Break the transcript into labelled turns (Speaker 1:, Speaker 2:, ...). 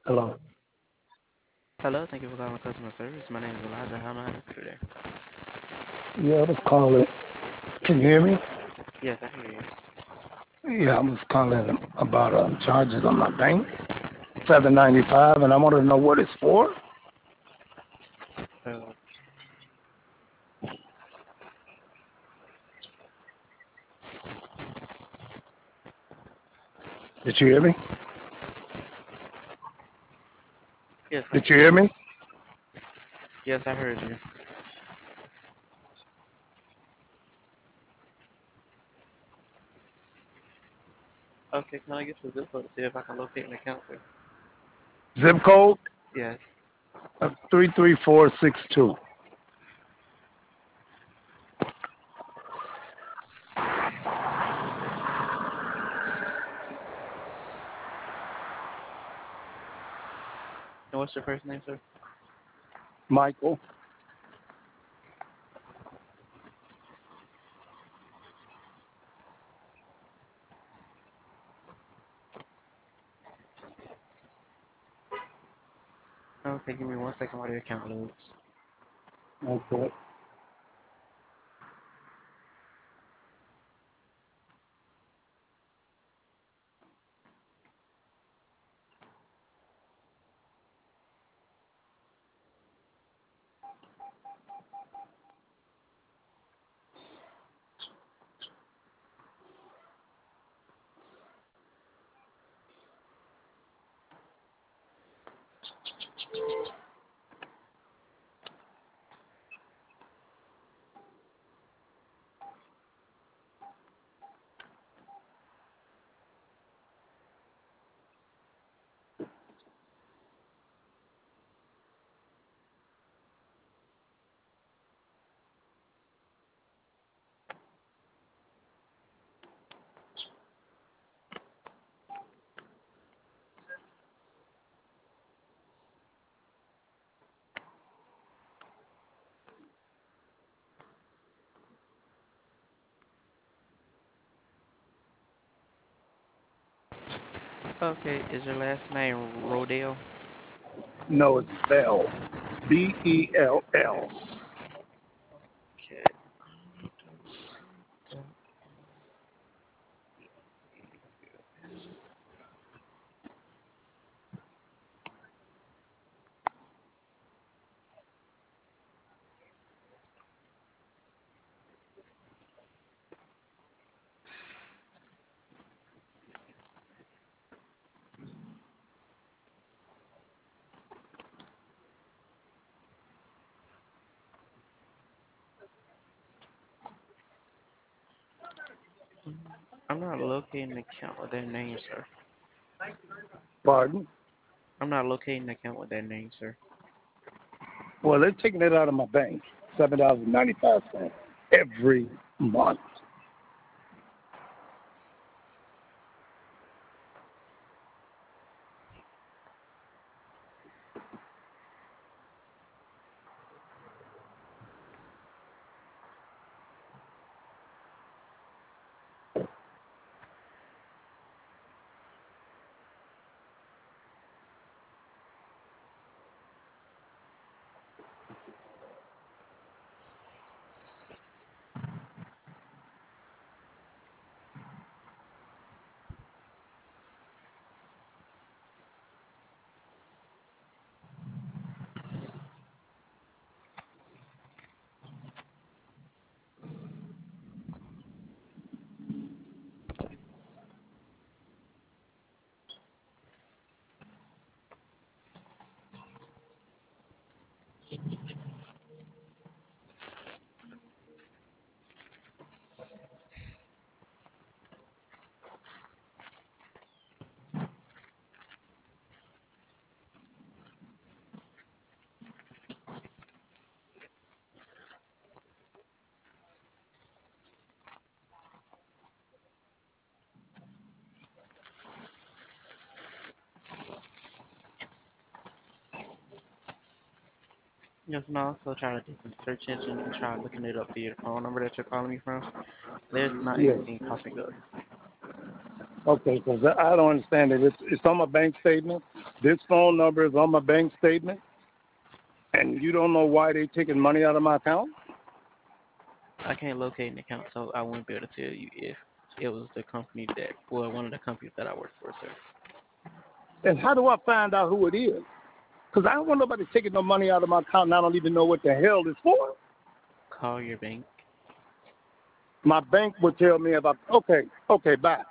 Speaker 1: Hello.
Speaker 2: Hello, thank you for calling customer service. My name is Elijah. How may I help you today?
Speaker 1: Yeah, I was calling. Can you hear me?
Speaker 2: Yes, I hear you.
Speaker 1: Yeah, I was calling about charges on my bank, 795, and I wanted to know what it's for.
Speaker 2: Oh,
Speaker 1: Did you hear me?
Speaker 2: yes,
Speaker 1: Did you hear me?
Speaker 2: yes, I heard you. Okay, can I get your zip code to see if I can locate an account, sir?
Speaker 1: Zip code
Speaker 2: Yes.
Speaker 1: 33462.
Speaker 2: And what's your first name, sir?
Speaker 1: Michael.
Speaker 2: Okay, give me 1 second while your account loads.
Speaker 1: Okay.
Speaker 2: Okay, is your last name Rodale?
Speaker 1: No, it's Bell. Bell.
Speaker 2: Okay. I'm not locating an account with that name, sir.
Speaker 1: Pardon?
Speaker 2: I'm not locating an account with that name, sir.
Speaker 1: Well, they're taking it out of my bank, $7.95 every month.
Speaker 2: You can also try to do some search engine and try looking it up via the phone number that you're calling me from. There's not
Speaker 1: Yes.
Speaker 2: anything popping up.
Speaker 1: Okay, because I don't understand it. It's on my bank statement. This phone number is on my bank statement, and you don't know why they taking money out of my account?
Speaker 2: I can't locate an account, so I wouldn't be able to tell you if it was the company that, well, one of the companies that I work for, sir.
Speaker 1: And how do I find out who it is? Because I don't want nobody taking no money out of my account, and I don't even know what the hell it's for.
Speaker 2: Call your bank.
Speaker 1: My bank would tell me about, okay, bye.